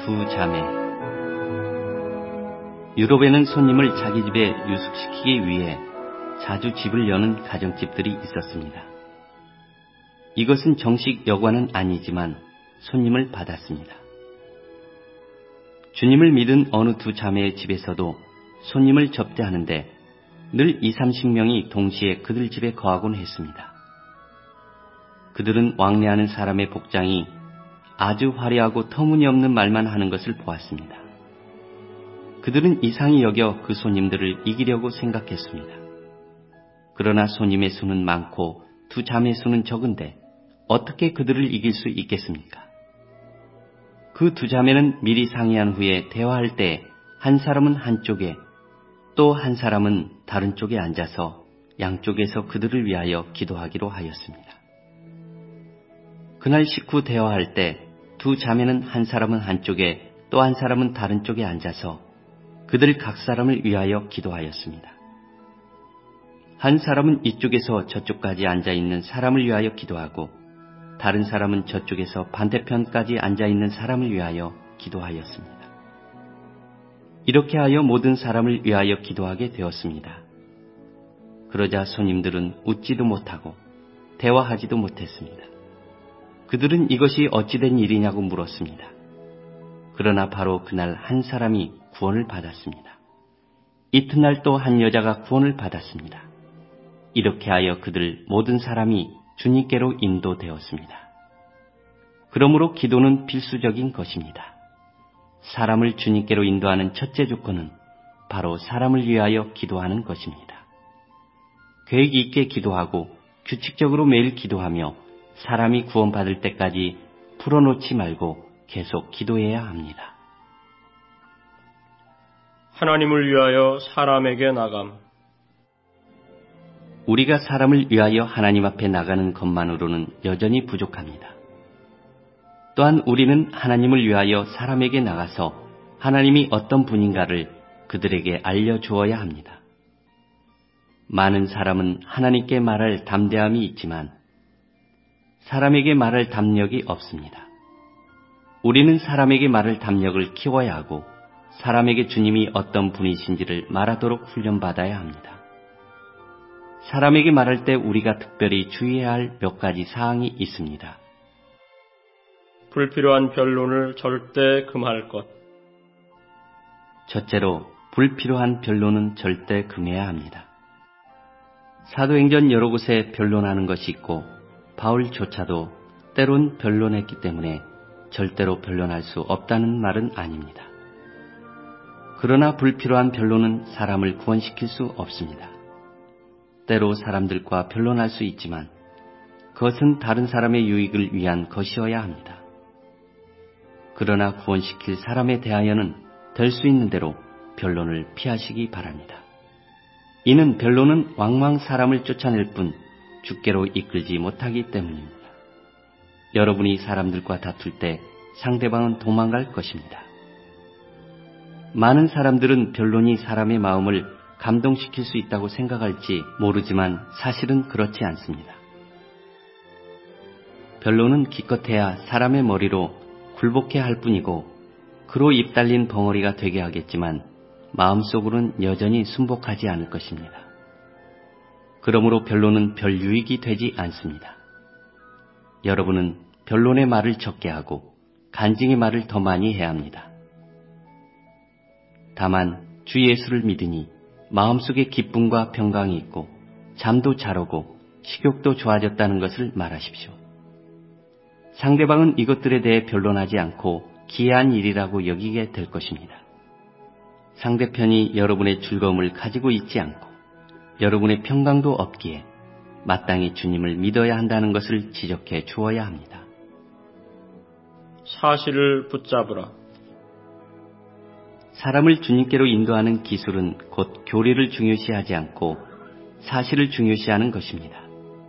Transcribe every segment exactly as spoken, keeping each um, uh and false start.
두 자매. 유럽에는 손님을 자기 집에 유숙시키기 위해 자주 집을 여는 가정집들이 있었습니다. 이것은 정식 여관은 아니지만 손님을 받았습니다. 주님을 믿은 어느 두 자매의 집에서도 손님을 접대하는데 늘 이삼십 명이 동시에 그들 집에 거하곤 했습니다. 그들은 왕래하는 사람의 복장이 아주 화려하고 터무니없는 말만 하는 것을 보았습니다. 그들은 이상히 여겨 그 손님들을 이기려고 생각했습니다. 그러나 손님의 수는 많고 두 자매 수는 적은데 어떻게 그들을 이길 수 있겠습니까? 그 두 자매는 미리 상의한 후에 대화할 때 한 사람은 한쪽에 또 한 사람은 다른 쪽에 앉아서 양쪽에서 그들을 위하여 기도하기로 하였습니다. 그날 식후 대화할 때 두 자매는 한 사람은 한쪽에 또 한 사람은 다른 쪽에 앉아서 그들 각 사람을 위하여 기도하였습니다. 한 사람은 이쪽에서 저쪽까지 앉아있는 사람을 위하여 기도하고 다른 사람은 저쪽에서 반대편까지 앉아있는 사람을 위하여 기도하였습니다. 이렇게 하여 모든 사람을 위하여 기도하게 되었습니다. 그러자 손님들은 웃지도 못하고 대화하지도 못했습니다. 그들은 이것이 어찌된 일이냐고 물었습니다. 그러나 바로 그날 한 사람이 구원을 받았습니다. 이튿날 또 한 여자가 구원을 받았습니다. 이렇게 하여 그들 모든 사람이 주님께로 인도되었습니다. 그러므로 기도는 필수적인 것입니다. 사람을 주님께로 인도하는 첫째 조건은 바로 사람을 위하여 기도하는 것입니다. 계획 있게 기도하고 규칙적으로 매일 기도하며 사람이 구원받을 때까지 풀어놓지 말고 계속 기도해야 합니다. 하나님을 위하여 사람에게 나감. 우리가 사람을 위하여 하나님 앞에 나가는 것만으로는 여전히 부족합니다. 또한 우리는 하나님을 위하여 사람에게 나가서 하나님이 어떤 분인가를 그들에게 알려주어야 합니다. 많은 사람은 하나님께 말할 담대함이 있지만 사람에게 말할 담력이 없습니다. 우리는 사람에게 말할 담력을 키워야 하고 사람에게 주님이 어떤 분이신지를 말하도록 훈련받아야 합니다. 사람에게 말할 때 우리가 특별히 주의해야 할 몇 가지 사항이 있습니다. 불필요한 변론을 절대 금할 것. 첫째로, 불필요한 변론은 절대 금해야 합니다. 사도행전 여러 곳에 변론하는 것이 있고 바울조차도 때론 변론했기 때문에 절대로 변론할 수 없다는 말은 아닙니다. 그러나 불필요한 변론은 사람을 구원시킬 수 없습니다. 때로 사람들과 변론할 수 있지만 그것은 다른 사람의 유익을 위한 것이어야 합니다. 그러나 구원시킬 사람에 대하여는 될 수 있는 대로 변론을 피하시기 바랍니다. 이는 변론은 왕왕 사람을 쫓아낼 뿐 주께로 이끌지 못하기 때문입니다. 여러분이 사람들과 다툴 때 상대방은 도망갈 것입니다. 많은 사람들은 변론이 사람의 마음을 감동시킬 수 있다고 생각할지 모르지만 사실은 그렇지 않습니다. 변론은 기껏해야 사람의 머리로 굴복해 할 뿐이고 그로 입 달린 벙어리가 되게 하겠지만 마음속으로는 여전히 순복하지 않을 것입니다. 그러므로 변론은 별 유익이 되지 않습니다. 여러분은 변론의 말을 적게 하고 간증의 말을 더 많이 해야 합니다. 다만 주 예수를 믿으니 마음속에 기쁨과 평강이 있고 잠도 잘 오고 식욕도 좋아졌다는 것을 말하십시오. 상대방은 이것들에 대해 변론하지 않고 기이한 일이라고 여기게 될 것입니다. 상대편이 여러분의 즐거움을 가지고 있지 않고 여러분의 평강도 없기에 마땅히 주님을 믿어야 한다는 것을 지적해 주어야 합니다. 사실을 붙잡으라. 사람을 주님께로 인도하는 기술은 곧 교리를 중요시하지 않고 사실을 중요시하는 것입니다.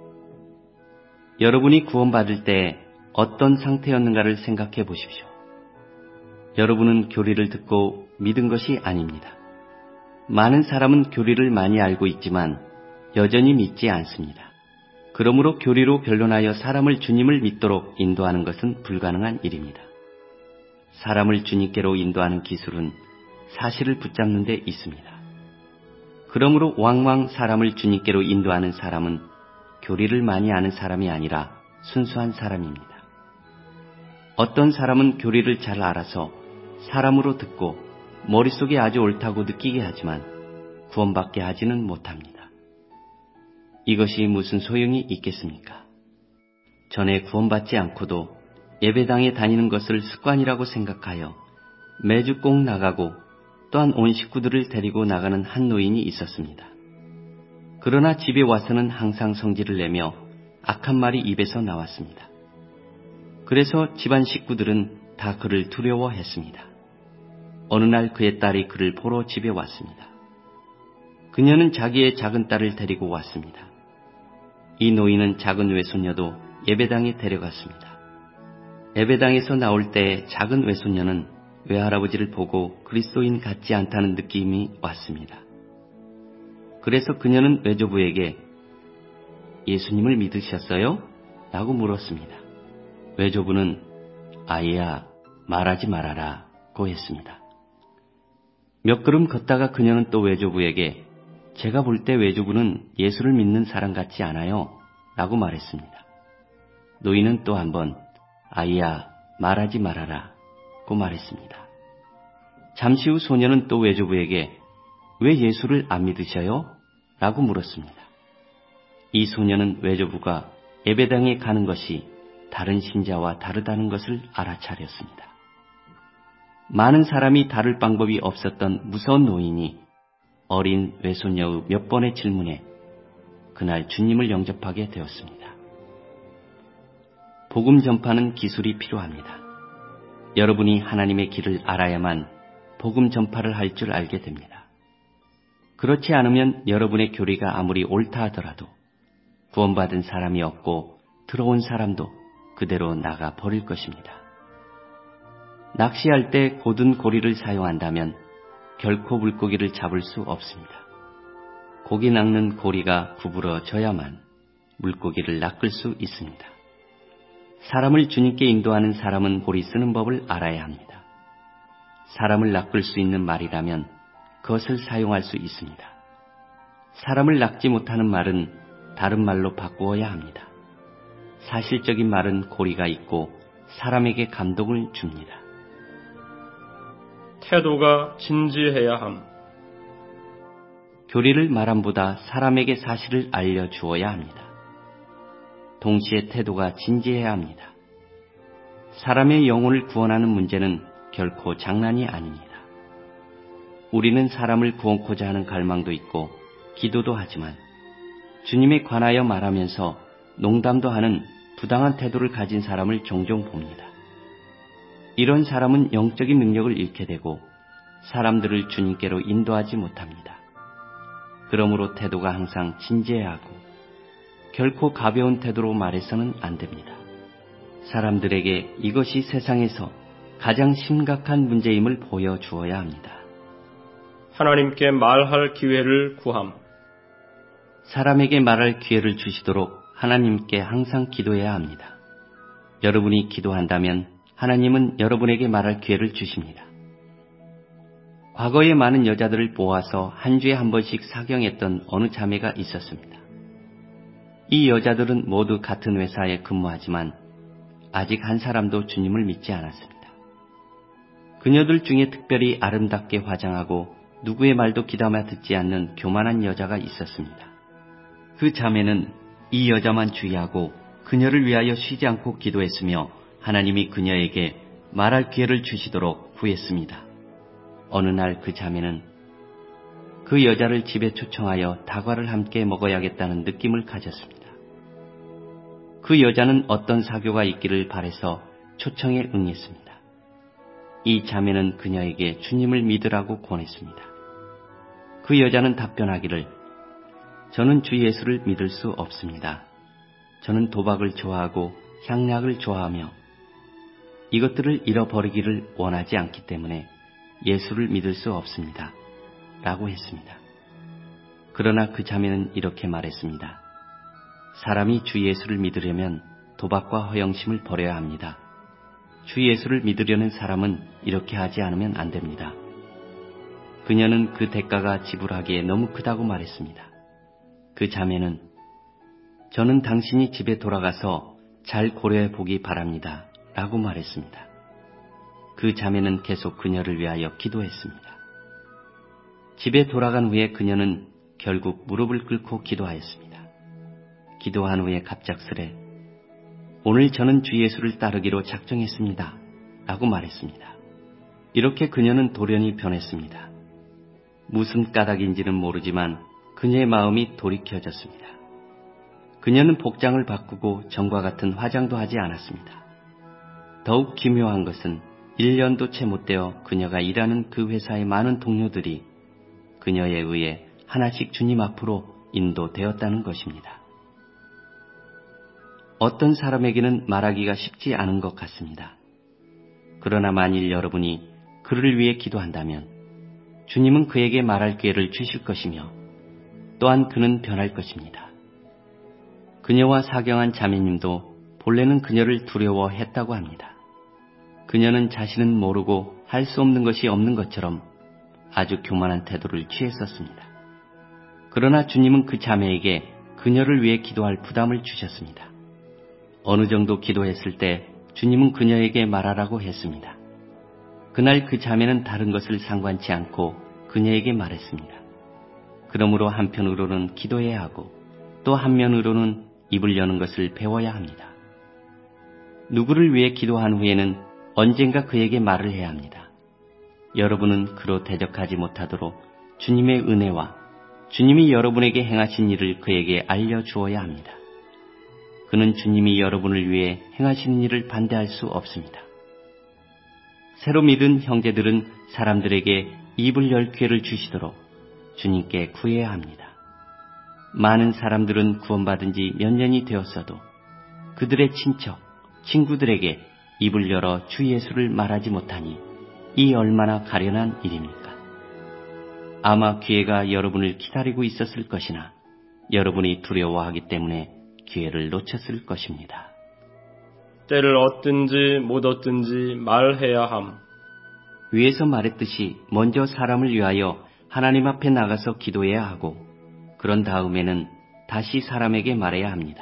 여러분이 구원받을 때 어떤 상태였는가를 생각해 보십시오. 여러분은 교리를 듣고 믿은 것이 아닙니다. 많은 사람은 교리를 많이 알고 있지만 여전히 믿지 않습니다. 그러므로 교리로 변론하여 사람을 주님을 믿도록 인도하는 것은 불가능한 일입니다. 사람을 주님께로 인도하는 기술은 사실을 붙잡는 데 있습니다. 그러므로 왕왕 사람을 주님께로 인도하는 사람은 교리를 많이 아는 사람이 아니라 순수한 사람입니다. 어떤 사람은 교리를 잘 알아서 사람으로 듣고 머릿속에 아주 옳다고 느끼게 하지만 구원받게 하지는 못합니다. 이것이 무슨 소용이 있겠습니까? 전에 구원받지 않고도 예배당에 다니는 것을 습관이라고 생각하여 매주 꼭 나가고 또한 온 식구들을 데리고 나가는 한 노인이 있었습니다. 그러나 집에 와서는 항상 성질을 내며 악한 말이 입에서 나왔습니다. 그래서 집안 식구들은 다 그를 두려워했습니다. 어느 날 그의 딸이 그를 보러 집에 왔습니다. 그녀는 자기의 작은 딸을 데리고 왔습니다. 이 노인은 작은 외손녀도 예배당에 데려갔습니다. 예배당에서 나올 때 작은 외손녀는 외할아버지를 보고 그리스도인 같지 않다는 느낌이 왔습니다. 그래서 그녀는 외조부에게 예수님을 믿으셨어요? 라고 물었습니다. 외조부는 아이야 말하지 말아라 고 했습니다. 몇 걸음 걷다가 그녀는 또 외조부에게 제가 볼 때 외조부는 예수를 믿는 사람 같지 않아요 라고 말했습니다. 노인은 또 한번 아이야 말하지 말아라 고 말했습니다. 잠시 후 소녀는 또 외조부에게 왜 예수를 안 믿으셔요? 라고 물었습니다. 이 소녀는 외조부가 예배당에 가는 것이 다른 신자와 다르다는 것을 알아차렸습니다. 많은 사람이 다룰 방법이 없었던 무서운 노인이 어린 외손녀의 몇 번의 질문에 그날 주님을 영접하게 되었습니다. 복음 전파는 기술이 필요합니다. 여러분이 하나님의 길을 알아야만 복음 전파를 할 줄 알게 됩니다. 그렇지 않으면 여러분의 교리가 아무리 옳다 하더라도 구원받은 사람이 없고 들어온 사람도 그대로 나가 버릴 것입니다. 낚시할 때 곧은 고리를 사용한다면 결코 물고기를 잡을 수 없습니다. 고기 낚는 고리가 구부러져야만 물고기를 낚을 수 있습니다. 사람을 주님께 인도하는 사람은 고리 쓰는 법을 알아야 합니다. 사람을 낚을 수 있는 말이라면 그것을 사용할 수 있습니다. 사람을 낚지 못하는 말은 다른 말로 바꾸어야 합니다. 사실적인 말은 고리가 있고 사람에게 감동을 줍니다. 태도가 진지해야 함. 교리를 말함보다 사람에게 사실을 알려주어야 합니다. 동시에 태도가 진지해야 합니다. 사람의 영혼을 구원하는 문제는 결코 장난이 아닙니다. 우리는 사람을 구원코자 하는 갈망도 있고 기도도 하지만 주님에 관하여 말하면서 농담도 하는 부당한 태도를 가진 사람을 종종 봅니다. 이런 사람은 영적인 능력을 잃게 되고 사람들을 주님께로 인도하지 못합니다. 그러므로 태도가 항상 진지해야 하고 결코 가벼운 태도로 말해서는 안 됩니다. 사람들에게 이것이 세상에서 가장 심각한 문제임을 보여주어야 합니다. 하나님께 말할 기회를 구함. 사람에게 말할 기회를 주시도록 하나님께 항상 기도해야 합니다. 여러분이 기도한다면 하나님은 여러분에게 말할 기회를 주십니다. 과거에 많은 여자들을 모아서 한 주에 한 번씩 사경했던 어느 자매가 있었습니다. 이 여자들은 모두 같은 회사에 근무하지만 아직 한 사람도 주님을 믿지 않았습니다. 그녀들 중에 특별히 아름답게 화장하고 누구의 말도 귀담아 듣지 않는 교만한 여자가 있었습니다. 그 자매는 이 여자만 주의하고 그녀를 위하여 쉬지 않고 기도했으며 하나님이 그녀에게 말할 기회를 주시도록 구했습니다. 어느 날 그 자매는 그 여자를 집에 초청하여 다과를 함께 먹어야겠다는 느낌을 가졌습니다. 그 여자는 어떤 사교가 있기를 바라서 초청에 응했습니다. 이 자매는 그녀에게 주님을 믿으라고 권했습니다. 그 여자는 답변하기를 저는 주 예수를 믿을 수 없습니다. 저는 도박을 좋아하고 향락을 좋아하며 이것들을 잃어버리기를 원하지 않기 때문에 예수를 믿을 수 없습니다. 라고 했습니다. 그러나 그 자매는 이렇게 말했습니다. 사람이 주 예수를 믿으려면 도박과 허영심을 버려야 합니다. 주 예수를 믿으려는 사람은 이렇게 하지 않으면 안 됩니다. 그녀는 그 대가가 지불하기에 너무 크다고 말했습니다. 그 자매는 저는 당신이 집에 돌아가서 잘 고려해 보기 바랍니다. 라고 말했습니다. 그 자매는 계속 그녀를 위하여 기도했습니다. 집에 돌아간 후에 그녀는 결국 무릎을 꿇고 기도하였습니다. 기도한 후에 갑작스레 오늘 저는 주 예수를 따르기로 작정했습니다. 라고 말했습니다. 이렇게 그녀는 돌연히 변했습니다. 무슨 까닭인지는 모르지만 그녀의 마음이 돌이켜졌습니다. 그녀는 복장을 바꾸고 전과 같은 화장도 하지 않았습니다. 더욱 기묘한 것은 일 년도 채 못 되어 그녀가 일하는 그 회사의 많은 동료들이 그녀에 의해 하나씩 주님 앞으로 인도되었다는 것입니다. 어떤 사람에게는 말하기가 쉽지 않은 것 같습니다. 그러나 만일 여러분이 그를 위해 기도한다면 주님은 그에게 말할 기회를 주실 것이며 또한 그는 변할 것입니다. 그녀와 사경한 자매님도 본래는 그녀를 두려워했다고 합니다. 그녀는 자신은 모르고 할 수 없는 것이 없는 것처럼 아주 교만한 태도를 취했었습니다. 그러나 주님은 그 자매에게 그녀를 위해 기도할 부담을 주셨습니다. 어느 정도 기도했을 때 주님은 그녀에게 말하라고 했습니다. 그날 그 자매는 다른 것을 상관치 않고 그녀에게 말했습니다. 그러므로 한편으로는 기도해야 하고 또 한면으로는 입을 여는 것을 배워야 합니다. 누구를 위해 기도한 후에는 언젠가 그에게 말을 해야 합니다. 여러분은 그로 대적하지 못하도록 주님의 은혜와 주님이 여러분에게 행하신 일을 그에게 알려주어야 합니다. 그는 주님이 여러분을 위해 행하시는 일을 반대할 수 없습니다. 새로 믿은 형제들은 사람들에게 입을 열 기회를 주시도록 주님께 구해야 합니다. 많은 사람들은 구원받은 지 몇 년이 되었어도 그들의 친척, 친구들에게 입을 열어 주 예수를 말하지 못하니 이 얼마나 가련한 일입니까? 아마 기회가 여러분을 기다리고 있었을 것이나 여러분이 두려워하기 때문에 기회를 놓쳤을 것입니다. 때를 얻든지 못 얻든지 말해야 함. 위에서 말했듯이 먼저 사람을 위하여 하나님 앞에 나가서 기도해야 하고 그런 다음에는 다시 사람에게 말해야 합니다.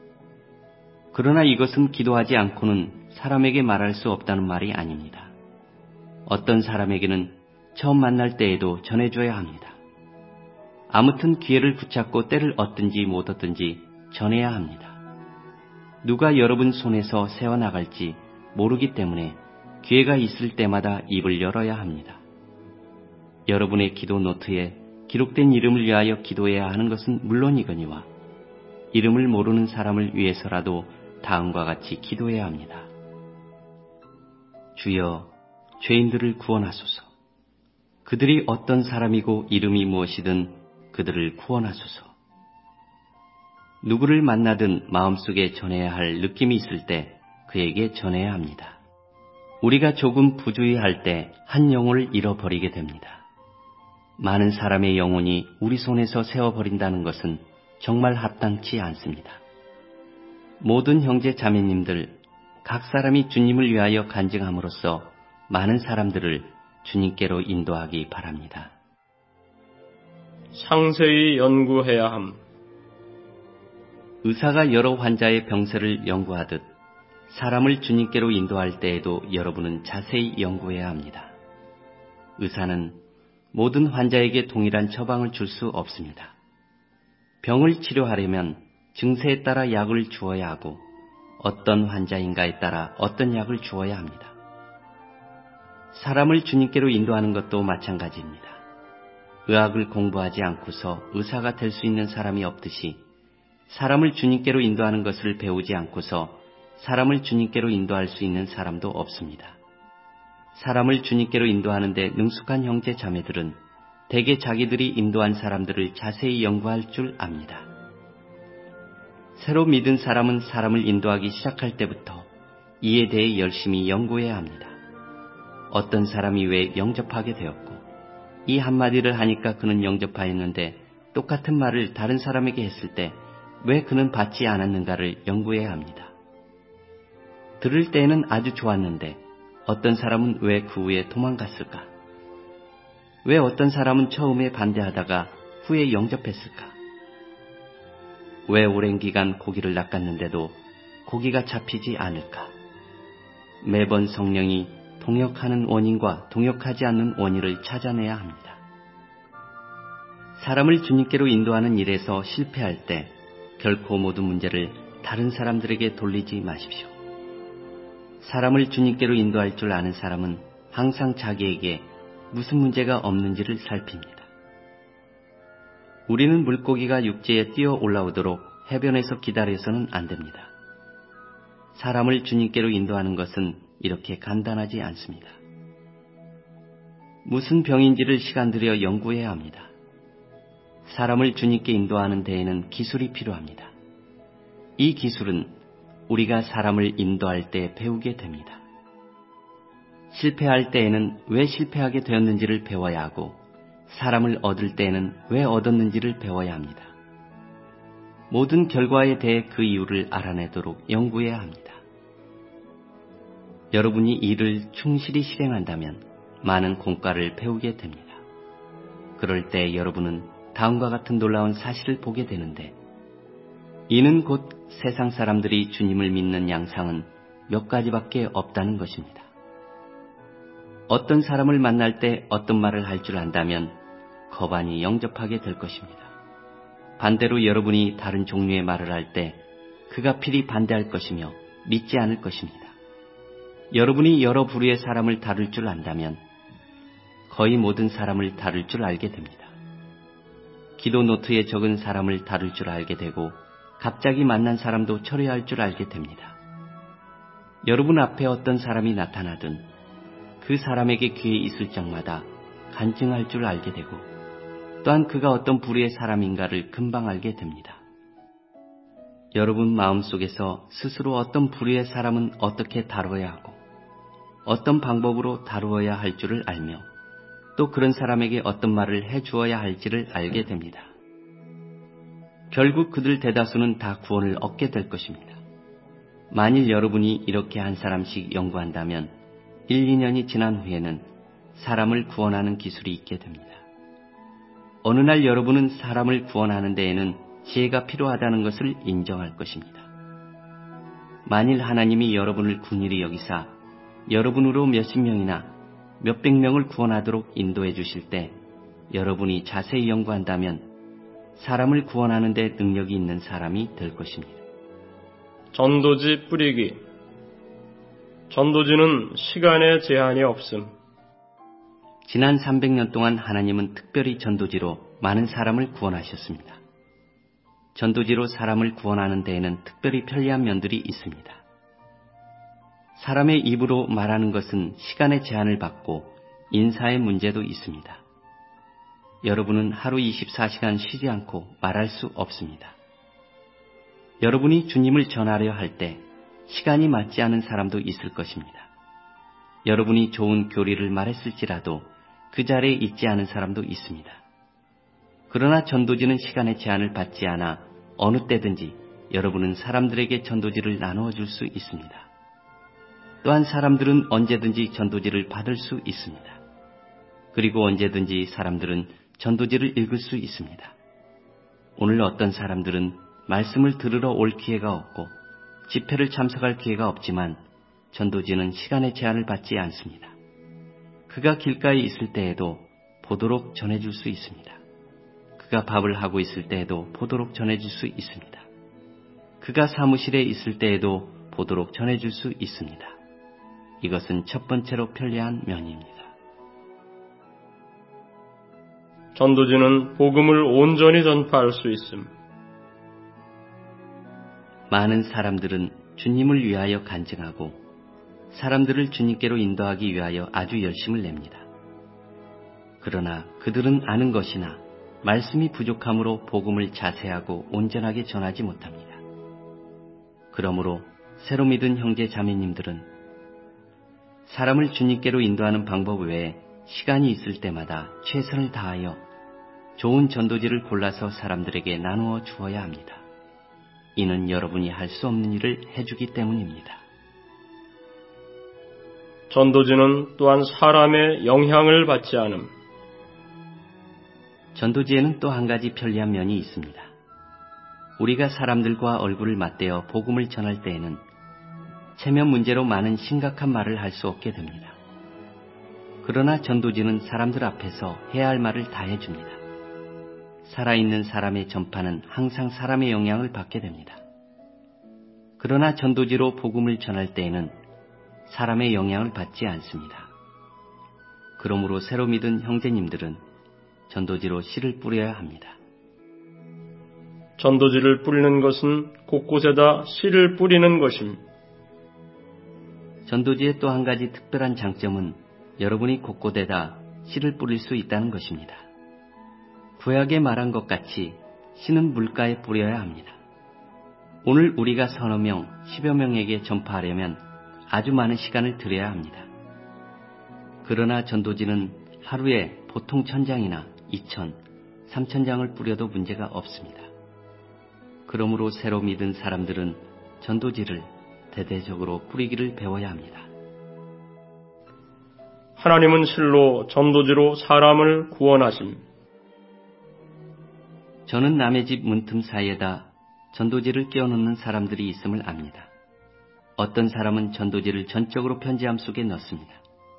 그러나 이것은 기도하지 않고는 사람에게 말할 수 없다는 말이 아닙니다. 어떤 사람에게는 처음 만날 때에도 전해줘야 합니다. 아무튼 기회를 붙잡고 때를 얻든지 못 얻든지 전해야 합니다. 누가 여러분 손에서 새어나갈지 모르기 때문에 기회가 있을 때마다 입을 열어야 합니다. 여러분의 기도 노트에 기록된 이름을 위하여 기도해야 하는 것은 물론이거니와 이름을 모르는 사람을 위해서라도 다음과 같이 기도해야 합니다. 주여, 죄인들을 구원하소서. 그들이 어떤 사람이고 이름이 무엇이든 그들을 구원하소서. 누구를 만나든 마음속에 전해야 할 느낌이 있을 때 그에게 전해야 합니다. 우리가 조금 부주의할 때 한 영혼을 잃어버리게 됩니다. 많은 사람의 영혼이 우리 손에서 세워버린다는 것은 정말 합당치 않습니다. 모든 형제 자매님들, 각 사람이 주님을 위하여 간증함으로써 많은 사람들을 주님께로 인도하기 바랍니다. 상세히 연구해야 함. 의사가 여러 환자의 병세를 연구하듯 사람을 주님께로 인도할 때에도 여러분은 자세히 연구해야 합니다. 의사는 모든 환자에게 동일한 처방을 줄 수 없습니다. 병을 치료하려면 증세에 따라 약을 주어야 하고 어떤 환자인가에 따라 어떤 약을 주어야 합니다. 사람을 주님께로 인도하는 것도 마찬가지입니다. 의학을 공부하지 않고서 의사가 될 수 있는 사람이 없듯이 사람을 주님께로 인도하는 것을 배우지 않고서 사람을 주님께로 인도할 수 있는 사람도 없습니다. 사람을 주님께로 인도하는 데 능숙한 형제 자매들은 대개 자기들이 인도한 사람들을 자세히 연구할 줄 압니다. 새로 믿은 사람은 사람을 인도하기 시작할 때부터 이에 대해 열심히 연구해야 합니다. 어떤 사람이 왜 영접하게 되었고 이 한마디를 하니까 그는 영접하였는데 똑같은 말을 다른 사람에게 했을 때 왜 그는 받지 않았는가를 연구해야 합니다. 들을 때에는 아주 좋았는데 어떤 사람은 왜 그 후에 도망갔을까? 왜 어떤 사람은 처음에 반대하다가 후에 영접했을까? 왜 오랜 기간 고기를 낚았는데도 고기가 잡히지 않을까? 매번 성령이 동역하는 원인과 동역하지 않는 원인을 찾아내야 합니다. 사람을 주님께로 인도하는 일에서 실패할 때 결코 모든 문제를 다른 사람들에게 돌리지 마십시오. 사람을 주님께로 인도할 줄 아는 사람은 항상 자기에게 무슨 문제가 없는지를 살핍니다. 우리는 물고기가 육지에 뛰어 올라오도록 해변에서 기다려서는 안 됩니다. 사람을 주님께로 인도하는 것은 이렇게 간단하지 않습니다. 무슨 병인지를 시간 들여 연구해야 합니다. 사람을 주님께 인도하는 데에는 기술이 필요합니다. 이 기술은 우리가 사람을 인도할 때 배우게 됩니다. 실패할 때에는 왜 실패하게 되었는지를 배워야 하고 사람을 얻을 때에는 왜 얻었는지를 배워야 합니다. 모든 결과에 대해 그 이유를 알아내도록 연구해야 합니다. 여러분이 이를 충실히 실행한다면 많은 공과를 배우게 됩니다. 그럴 때 여러분은 다음과 같은 놀라운 사실을 보게 되는데 이는 곧 세상 사람들이 주님을 믿는 양상은 몇 가지밖에 없다는 것입니다. 어떤 사람을 만날 때 어떤 말을 할 줄 안다면 거반이 영접하게 될 것입니다. 반대로 여러분이 다른 종류의 말을 할 때 그가 필히 반대할 것이며 믿지 않을 것입니다. 여러분이 여러 부류의 사람을 다룰 줄 안다면 거의 모든 사람을 다룰 줄 알게 됩니다. 기도 노트에 적은 사람을 다룰 줄 알게 되고 갑자기 만난 사람도 처리할 줄 알게 됩니다. 여러분 앞에 어떤 사람이 나타나든 그 사람에게 귀에 있을 적마다 간증할 줄 알게 되고 또한 그가 어떤 부류의 사람인가를 금방 알게 됩니다. 여러분 마음속에서 스스로 어떤 부류의 사람은 어떻게 다루어야 하고 어떤 방법으로 다루어야 할 줄을 알며 또 그런 사람에게 어떤 말을 해주어야 할지를 알게 됩니다. 결국 그들 대다수는 다 구원을 얻게 될 것입니다. 만일 여러분이 이렇게 한 사람씩 연구한다면 일, 이 년이 지난 후에는 사람을 구원하는 기술이 있게 됩니다. 어느 날 여러분은 사람을 구원하는 데에는 지혜가 필요하다는 것을 인정할 것입니다. 만일 하나님이 여러분을 군일히 여기사 여러분으로 몇십 명이나 몇백 명을 구원하도록 인도해 주실 때 여러분이 자세히 연구한다면 사람을 구원하는 데 능력이 있는 사람이 될 것입니다. 전도지 뿌리기. 전도지는 시간에 제한이 없음. 지난 삼백 년 동안 하나님은 특별히 전도지로 많은 사람을 구원하셨습니다. 전도지로 사람을 구원하는 데에는 특별히 편리한 면들이 있습니다. 사람의 입으로 말하는 것은 시간의 제한을 받고 인사의 문제도 있습니다. 여러분은 하루 이십사 시간 쉬지 않고 말할 수 없습니다. 여러분이 주님을 전하려 할 때 시간이 맞지 않은 사람도 있을 것입니다. 여러분이 좋은 교리를 말했을지라도 그 자리에 있지 않은 사람도 있습니다. 그러나 전도지는 시간의 제한을 받지 않아 어느 때든지 여러분은 사람들에게 전도지를 나누어 줄 수 있습니다. 또한 사람들은 언제든지 전도지를 받을 수 있습니다. 그리고 언제든지 사람들은 전도지를 읽을 수 있습니다. 오늘 어떤 사람들은 말씀을 들으러 올 기회가 없고 집회를 참석할 기회가 없지만 전도지는 시간의 제한을 받지 않습니다. 그가 길가에 있을 때에도 보도록 전해줄 수 있습니다. 그가 밥을 하고 있을 때에도 보도록 전해줄 수 있습니다. 그가 사무실에 있을 때에도 보도록 전해줄 수 있습니다. 이것은 첫 번째로 편리한 면입니다. 전도지는 복음을 온전히 전파할 수 있음. 많은 사람들은 주님을 위하여 간증하고 사람들을 주님께로 인도하기 위하여 아주 열심을 냅니다. 그러나 그들은 아는 것이나 말씀이 부족함으로 복음을 자세하고 온전하게 전하지 못합니다. 그러므로 새로 믿은 형제 자매님들은 사람을 주님께로 인도하는 방법 외에 시간이 있을 때마다 최선을 다하여 좋은 전도지를 골라서 사람들에게 나누어 주어야 합니다. 이는 여러분이 할 수 없는 일을 해주기 때문입니다. 전도지는 또한 사람의 영향을 받지 않음. 전도지에는 또 한 가지 편리한 면이 있습니다. 우리가 사람들과 얼굴을 맞대어 복음을 전할 때에는 체면 문제로 많은 심각한 말을 할 수 없게 됩니다. 그러나 전도지는 사람들 앞에서 해야 할 말을 다 해줍니다. 살아있는 사람의 전파는 항상 사람의 영향을 받게 됩니다. 그러나 전도지로 복음을 전할 때에는 사람의 영향을 받지 않습니다. 그러므로 새로 믿은 형제님들은 전도지로 씨를 뿌려야 합니다. 전도지를 뿌리는 것은 곳곳에다 씨를 뿌리는 것임. 전도지의 또 한 가지 특별한 장점은 여러분이 곳곳에다 씨를 뿌릴 수 있다는 것입니다. 구약에 말한 것 같이 씨는 물가에 뿌려야 합니다. 오늘 우리가 서너 명, 십여 명에게 전파하려면 아주 많은 시간을 들여야 합니다. 그러나 전도지는 하루에 보통 천장이나 이천, 삼천 장을 뿌려도 문제가 없습니다. 그러므로 새로 믿은 사람들은 전도지를 대대적으로 뿌리기를 배워야 합니다. 하나님은 실로 전도지로 사람을 구원하심. 저는 남의 집 문틈 사이에다 전도지를 끼워넣는 사람들이 있음을 압니다. 어떤 사람은 전도지를 전적으로 편지함 속에 넣습니다.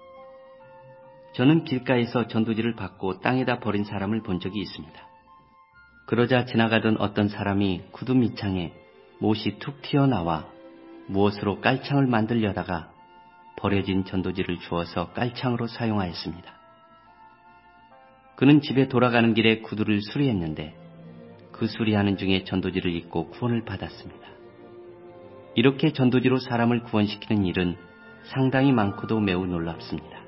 저는 길가에서 전도지를 받고 땅에다 버린 사람을 본 적이 있습니다. 그러자 지나가던 어떤 사람이 구두 밑창에 못이 툭 튀어나와 무엇으로 깔창을 만들려다가 버려진 전도지를 주워서 깔창으로 사용하였습니다. 그는 집에 돌아가는 길에 구두를 수리했는데 그 수리하는 중에 전도지를 잊고 구원을 받았습니다. 이렇게 전도지로 사람을 구원시키는 일은 상당히 많고도 매우 놀랍습니다.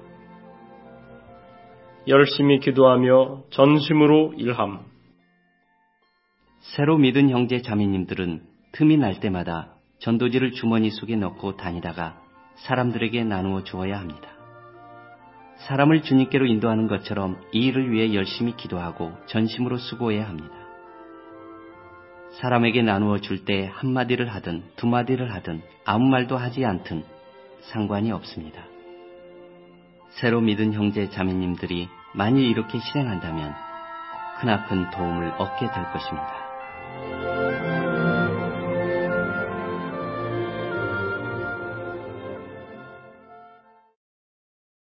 열심히 기도하며 전심으로 일함. 새로 믿은 형제 자매님들은 틈이 날 때마다 전도지를 주머니 속에 넣고 다니다가 사람들에게 나누어 주어야 합니다. 사람을 주님께로 인도하는 것처럼 이 일을 위해 열심히 기도하고 전심으로 수고해야 합니다. 사람에게 나누어 줄 때 한마디를 하든 두 마디를 하든 아무 말도 하지 않든 상관이 없습니다. 새로 믿은 형제 자매님들이 만일 이렇게 실행한다면 크나큰 도움을 얻게 될 것입니다.